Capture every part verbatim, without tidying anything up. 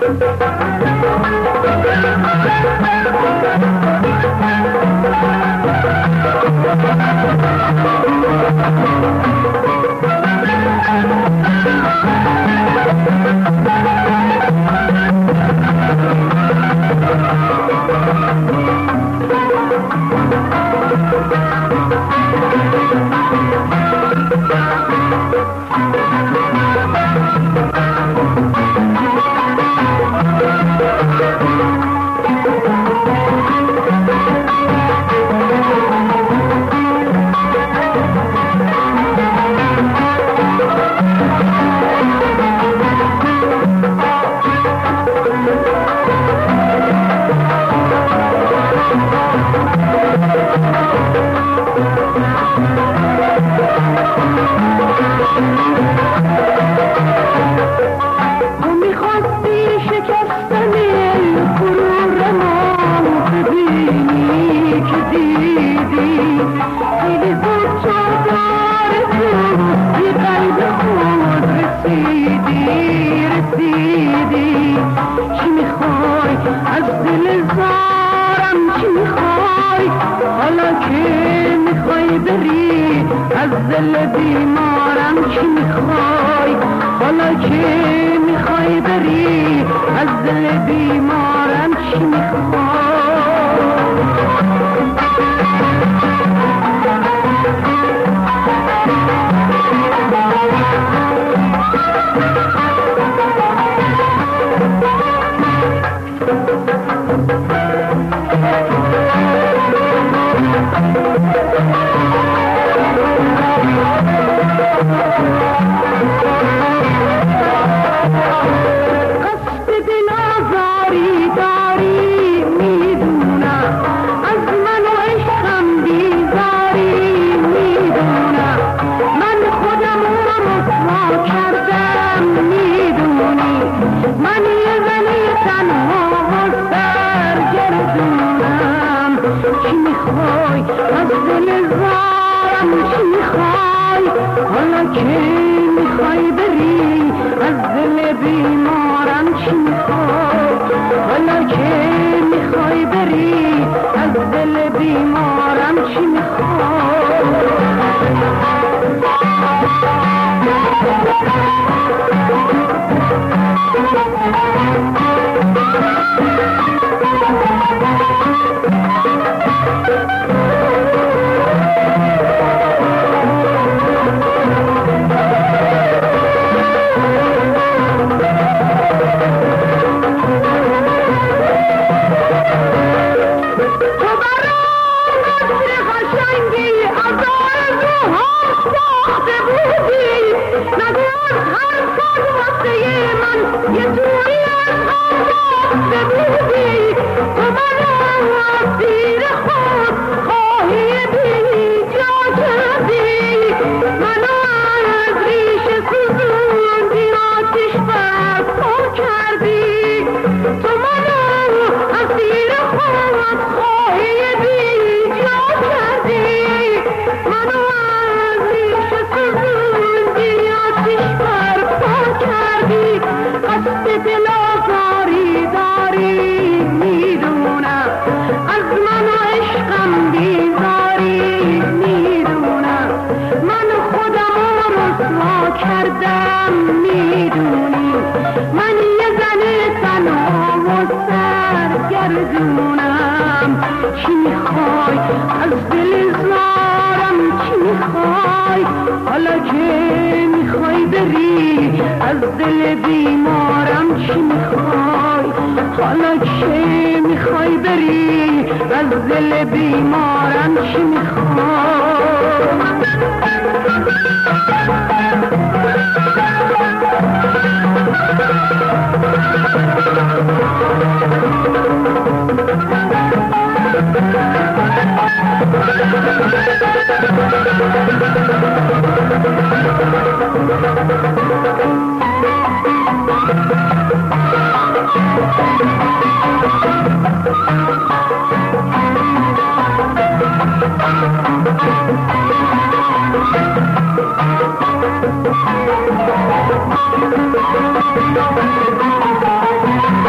Thank you.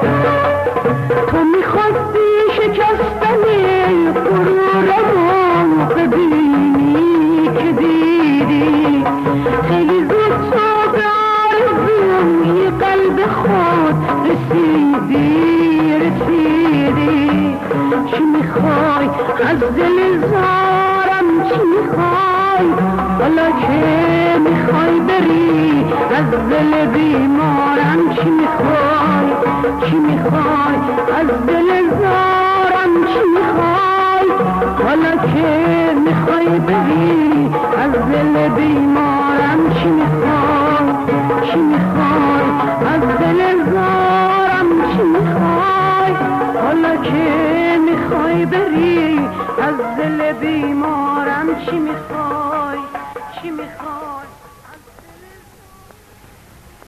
تو میخواستی شکستن غرورمو ببینی که دیدی خیلی زود تو به آرزوی قلب خود رسیدی رسیدی. چی میخوای از دل زارم چی میخوای حالا که میخوای بری از دل بیمارم چی میخوای چی میخوای از دل زارم چی میخوای حالا که میخوای بری از دل بیمارم چی میخوای چی میخوای از دل زارم چی میخوای حالا که میخوای بری از دل بیمارم چی میخوای چی میخوای